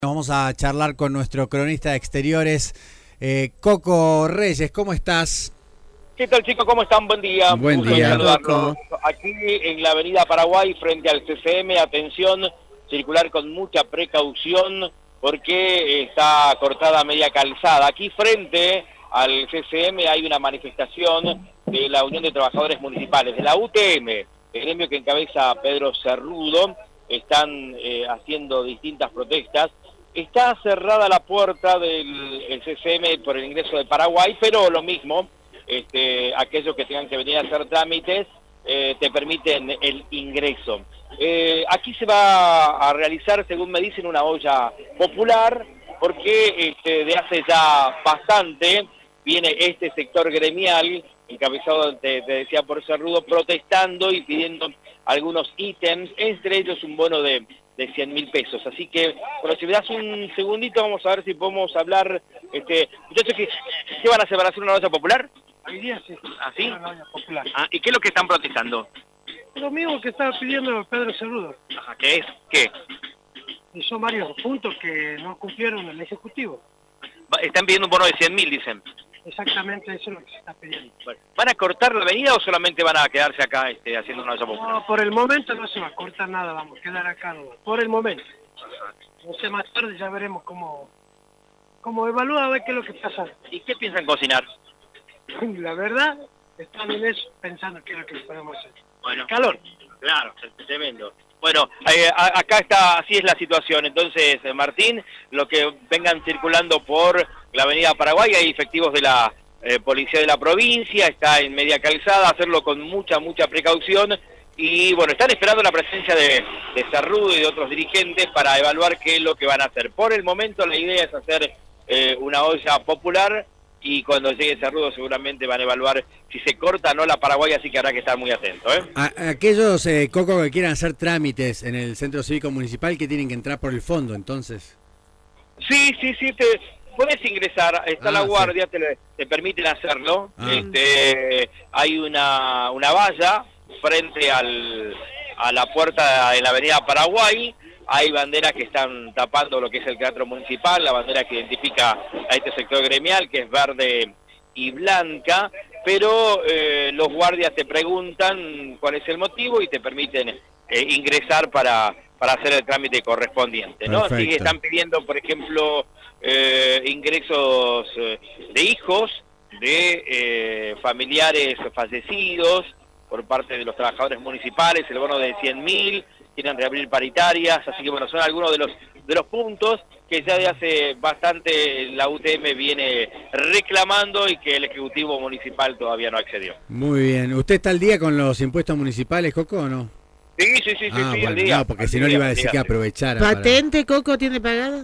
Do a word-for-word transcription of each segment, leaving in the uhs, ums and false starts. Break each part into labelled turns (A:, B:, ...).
A: Vamos a charlar con nuestro cronista de exteriores, eh, Coco Reyes. ¿Cómo estás?
B: ¿Qué tal, chicos? ¿Cómo están? Buen día.
A: Buen
B: Gusto en
A: día,
B: saludarlos.
A: Coco.
B: Aquí en la avenida Paraguay, frente al C C M, atención, circular con mucha precaución porque está cortada media calzada. Aquí frente al C C M hay una manifestación de la Unión de Trabajadores Municipales, de la U T M, el gremio que encabeza Pedro Cerrudo. Están eh, haciendo distintas protestas. Está cerrada la puerta del el C C M por el ingreso de Paraguay, pero lo mismo, este, aquellos que tengan que venir a hacer trámites, eh, te permiten el ingreso. Eh, aquí se va a realizar, según me dicen, una olla popular, porque este, de hace ya bastante viene este sector gremial, encabezado, te, te decía, por Cerrudo, protestando y pidiendo algunos ítems, entre ellos un bono de... de cien mil pesos, así que, bueno, si me das un segundito, vamos a ver si podemos hablar, este, muchachos, ¿qué, ¿qué van a hacer? ¿Van a hacer una olla popular?
C: Hoy día sí,
B: ¿Ah, sí?
C: una olla popular.
B: Ah, ¿y qué es lo que están protestando?
C: Lo mismo que estaba pidiendo Pedro Cerrudo.
B: Ajá, ¿qué es? ¿Qué?
C: Y son varios puntos que no cumplieron el Ejecutivo.
B: Va- Están pidiendo un bono de cien mil, dicen.
C: Exactamente eso es lo que se está pidiendo.
B: Bueno, ¿van a cortar la avenida o solamente van a quedarse acá este, haciendo una olla popular?
C: No, por el momento no se va a cortar nada, vamos a quedar acá nomás. Por el momento. No sé, más tarde ya veremos cómo, cómo evalúa, a ver qué es lo que pasa.
B: ¿Y qué piensan cocinar?
C: La verdad, están en eso, pensando qué es lo que podemos hacer.
B: Bueno,
C: Calor.
B: claro, es tremendo. Bueno, eh, a- acá está, así es la situación. Entonces, eh, Martín, lo que vengan circulando por la avenida Paraguay, hay efectivos de la eh, policía de la provincia, está en media calzada, hacerlo con mucha, mucha precaución. Y bueno, están esperando la presencia de, de Cerrudo y de otros dirigentes para evaluar qué es lo que van a hacer. Por el momento la idea es hacer eh, una olla popular, y cuando llegue Cerrudo seguramente van a evaluar si se corta o no la Paraguay, así que habrá que estar muy atento, ¿eh?
A: A- aquellos, eh, Coco, que quieran hacer trámites en el Centro Cívico Municipal, que tienen que entrar por el fondo, entonces.
B: Sí, sí, sí, te puedes ingresar, está
A: Ah,
B: la
A: sí.
B: guardia, te, le- te permiten hacerlo.
A: Ah.
B: Este, hay una, una valla frente al, a la puerta en la avenida Paraguay, hay banderas que están tapando lo que es el teatro municipal, la bandera que identifica a este sector gremial, que es verde y blanca, pero eh, los guardias te preguntan cuál es el motivo y te permiten eh, ingresar para, para hacer el trámite correspondiente, ¿no? Así que
A: Perfecto.
B: están pidiendo, por ejemplo, eh, ingresos eh, de hijos, de eh, familiares fallecidos por parte de los trabajadores municipales, el bono de cien mil, quieren reabrir paritarias, así que bueno, son algunos de los de los puntos que ya de hace bastante la U T M viene reclamando y que el Ejecutivo Municipal todavía no accedió.
A: Muy bien. ¿Usted está al día con los impuestos municipales, Coco, o no?
B: Sí, sí, sí, sí,
A: Ah,
B: sí,
A: bueno,
B: al día.
A: no, porque
B: al
A: si no le
B: día,
A: iba a
B: al
A: decir
B: día,
A: que
B: sí.
A: aprovechara. para-
D: ¿Patente, Coco, tiene pagada?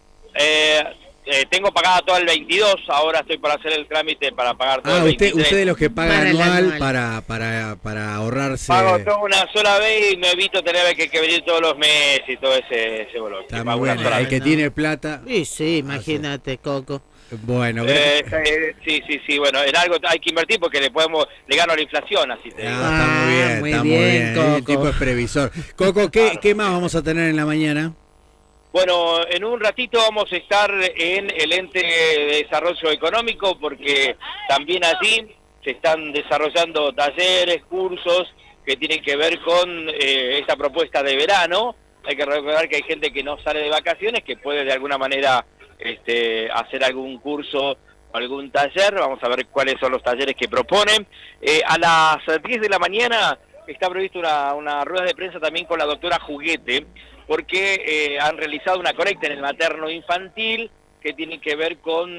B: Eh, eh, tengo pagada toda el veintidós, ahora estoy para hacer el trámite para pagar todo
A: Ah,
B: el
A: usted,
B: veintitrés.
A: usted de los que paga
D: Para el
A: anual,
D: anual.
A: para, para, para ahorrarse.
B: Pago todo una sola vez y me evito tener que, que venir todos los meses y todo ese, ese bolón.
A: Está
B: Pago
A: muy
B: una
A: bueno.
B: sola
A: El
B: vez.
A: que
D: No.
A: tiene plata.
D: Sí, sí, imagínate, Coco.
A: Bueno,
B: Eh, eh, sí, sí, sí, bueno, en algo hay que invertir porque le podemos, le gano la inflación, así te digo.
A: Ah, está muy bien,
D: Ah, muy
A: está muy
D: bien,
A: bien. El
D: Coco.
A: tipo es previsor. Coco, ¿qué,
B: Claro.
A: ¿qué más vamos a tener en la mañana?
B: Bueno, en un ratito vamos a estar en el ente de desarrollo económico porque también allí se están desarrollando talleres, cursos que tienen que ver con eh, esta propuesta de verano. Hay que recordar que hay gente que no sale de vacaciones, que puede de alguna manera este, hacer algún curso o algún taller. Vamos a ver cuáles son los talleres que proponen. Eh, a las diez de la mañana está prevista una, una rueda de prensa también con la doctora Juguete, porque eh, han realizado una colecta en el materno infantil que tiene que ver con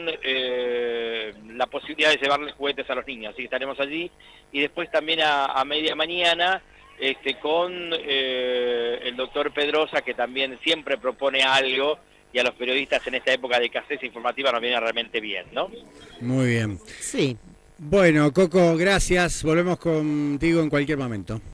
B: eh, la posibilidad de llevarles juguetes a los niños. Así que estaremos allí. Y después también a, a media mañana este, con eh, el doctor Pedrosa, que también siempre propone algo, y a los periodistas en esta época de escasez informativa nos viene realmente bien, ¿no?
A: Muy bien.
D: Sí.
A: Bueno, Coco, gracias. Volvemos contigo en cualquier momento.